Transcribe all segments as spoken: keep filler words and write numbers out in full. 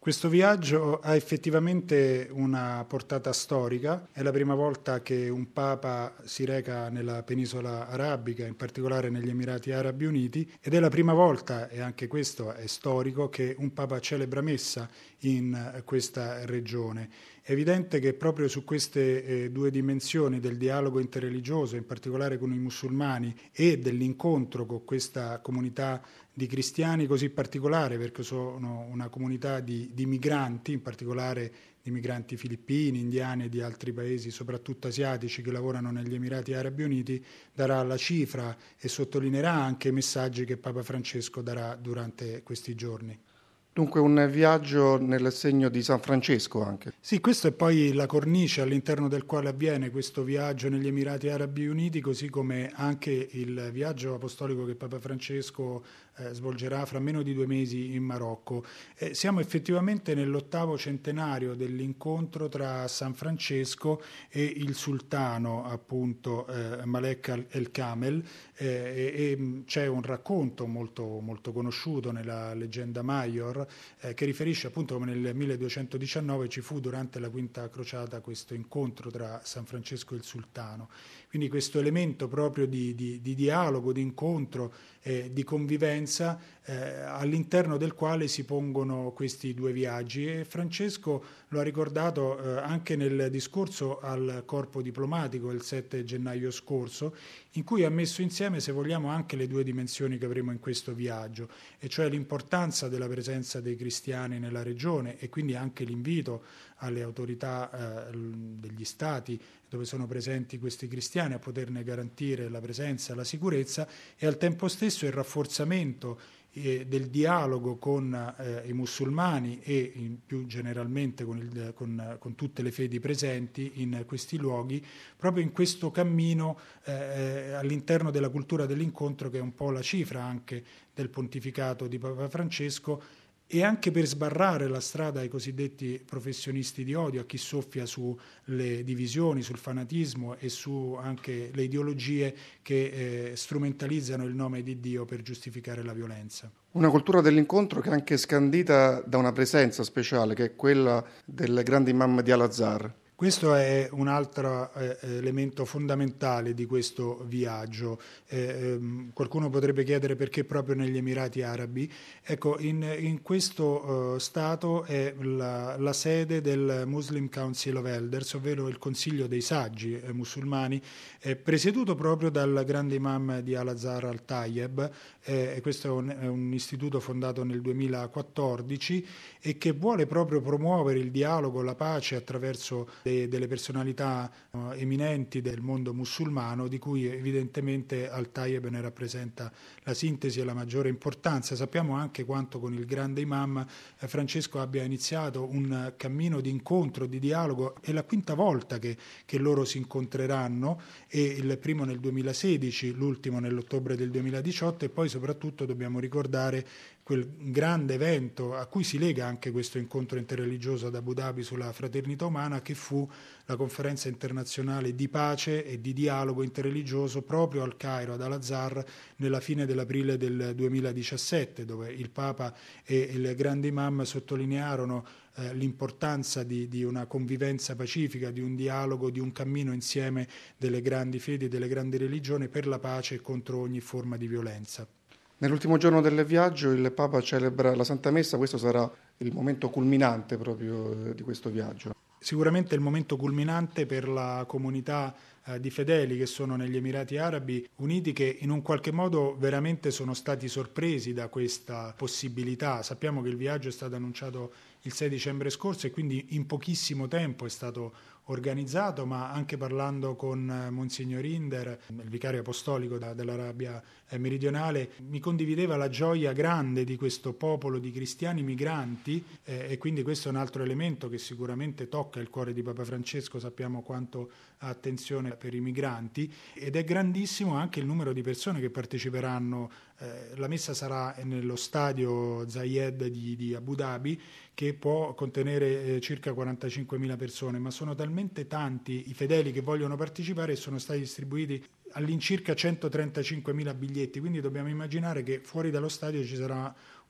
Questo viaggio ha effettivamente una portata storica, è la prima volta che un Papa si reca nella penisola arabica, in particolare negli Emirati Arabi Uniti, ed è la prima volta, e anche questo è storico, che un Papa celebra messa in questa regione. È evidente che proprio su queste eh, due dimensioni del dialogo interreligioso, in particolare con i musulmani, e dell'incontro con questa comunità di cristiani così particolare, perché sono una comunità di, di migranti, in particolare di migranti filippini, indiani e di altri paesi, soprattutto asiatici, che lavorano negli Emirati Arabi Uniti, darà la cifra e sottolineerà anche i messaggi che Papa Francesco darà durante questi giorni. Dunque un viaggio nel segno di San Francesco anche. Sì, questa è poi la cornice all'interno del quale avviene questo viaggio negli Emirati Arabi Uniti, così come anche il viaggio apostolico che Papa Francesco eh, svolgerà fra meno di due mesi in Marocco. Eh, siamo effettivamente nell'ottavo centenario dell'incontro tra San Francesco e il sultano, appunto, eh, Malek el-Kamel, eh, e, e c'è un racconto molto, molto conosciuto nella leggenda Maior, Eh, che riferisce appunto come nel milleduecentodiciannove ci fu durante la Quinta Crociata questo incontro tra San Francesco e il sultano. Quindi questo elemento proprio di, di, di dialogo, di incontro, eh, di convivenza eh, all'interno del quale si pongono questi due viaggi, e Francesco lo ha ricordato eh, anche nel discorso al corpo diplomatico il sette gennaio scorso, in cui ha messo insieme, se vogliamo, anche le due dimensioni che avremo in questo viaggio, e cioè l'importanza della presenza dei cristiani nella regione, e quindi anche l'invito alle autorità eh, degli stati dove sono presenti questi cristiani a poterne garantire la presenza e la sicurezza, e al tempo stesso il rafforzamento eh, del dialogo con eh, i musulmani e in, più generalmente con, il, con, con tutte le fedi presenti in questi luoghi, proprio in questo cammino eh, all'interno della cultura dell'incontro, che è un po' la cifra anche del pontificato di Papa Francesco, e anche per sbarrare la strada ai cosiddetti professionisti di odio, a chi soffia sulle divisioni, sul fanatismo e su anche le ideologie che eh, strumentalizzano il nome di Dio per giustificare la violenza. Una cultura dell'incontro che è anche scandita da una presenza speciale, che è quella del grande imam di Al-Azhar. Questo è un altro eh, elemento fondamentale di questo viaggio. Eh, ehm, qualcuno potrebbe chiedere perché proprio negli Emirati Arabi. Ecco, in, in questo uh, Stato è la, la sede del Muslim Council of Elders, ovvero il Consiglio dei Saggi eh, musulmani, eh, presieduto proprio dal grande imam di Al-Azhar al-Tayyeb. Eh, questo è un, è un istituto fondato nel duemilaquattordici e che vuole proprio promuovere il dialogo, la pace attraverso delle personalità uh, eminenti del mondo musulmano, di cui evidentemente Al-Tayyeb ne rappresenta la sintesi e la maggiore importanza. Sappiamo anche quanto con il grande imam eh, Francesco abbia iniziato un cammino di incontro, di dialogo. È la quinta volta che, che loro si incontreranno, e il primo nel duemilasedici, l'ultimo nell'ottobre del duemiladiciotto, e poi soprattutto dobbiamo ricordare quel grande evento a cui si lega anche questo incontro interreligioso ad Abu Dhabi sulla fraternità umana, che fu la conferenza internazionale di pace e di dialogo interreligioso proprio al Cairo, ad Al-Azhar, nella fine dell'aprile del duemiladiciassette, dove il Papa e il grande imam sottolinearono eh, l'importanza di, di una convivenza pacifica, di un dialogo, di un cammino insieme delle grandi fedi e delle grandi religioni per la pace e contro ogni forma di violenza. Nell'ultimo giorno del viaggio il Papa celebra la Santa Messa, questo sarà il momento culminante proprio di questo viaggio. Sicuramente il momento culminante per la comunità eh, di fedeli che sono negli Emirati Arabi Uniti, che in un qualche modo veramente sono stati sorpresi da questa possibilità. Sappiamo che il viaggio è stato annunciato il sei dicembre scorso e quindi in pochissimo tempo è stato organizzato, ma anche parlando con Monsignor Inder, il vicario apostolico da, dell'Arabia meridionale, mi condivideva la gioia grande di questo popolo di cristiani migranti eh, e quindi questo è un altro elemento che sicuramente tocca il cuore di Papa Francesco. Sappiamo quanto ha attenzione per i migranti, ed è grandissimo anche il numero di persone che parteciperanno. Eh, la messa sarà nello stadio Zayed di, di Abu Dhabi, che può contenere eh, circa quarantacinquemila persone, ma sono talmente tanti i fedeli che vogliono partecipare e sono stati distribuiti all'incirca centotrentacinquemila biglietti, quindi dobbiamo immaginare che fuori dallo stadio ci sarà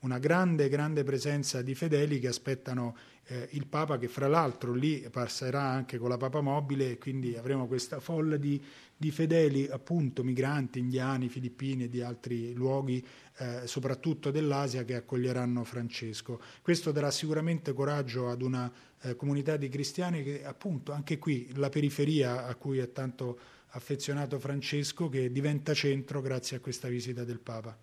una grande, grande presenza di fedeli che aspettano eh, il Papa, che fra l'altro lì passerà anche con la papamobile, e quindi avremo questa folla di, di fedeli, appunto migranti, indiani, filippini e di altri luoghi, eh, soprattutto dell'Asia, che accoglieranno Francesco. Questo darà sicuramente coraggio ad una eh, comunità di cristiani che, appunto, anche qui la periferia a cui è tanto affezionato Francesco, che diventa centro grazie a questa visita del Papa.